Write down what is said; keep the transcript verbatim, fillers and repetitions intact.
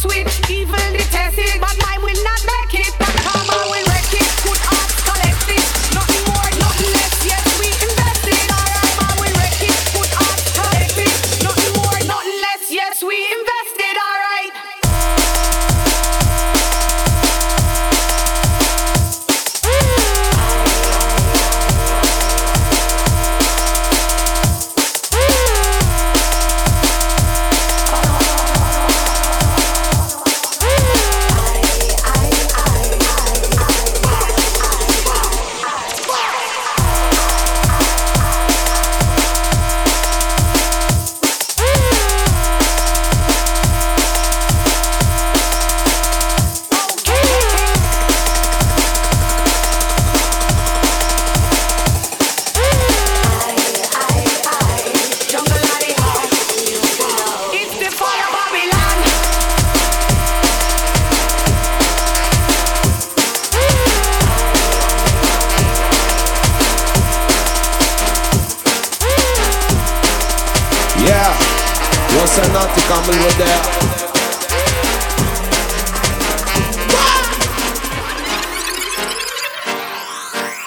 switch, evil detested, but mine will not make it. That karma will wreck it. Good hearts collected, nothing more, nothing less. Yes, we invested. Alright, man will wreck it. Good hearts collected, nothing more, nothing less. Yes, we invested. Alright. Yeah, yo, say nothing, come with there.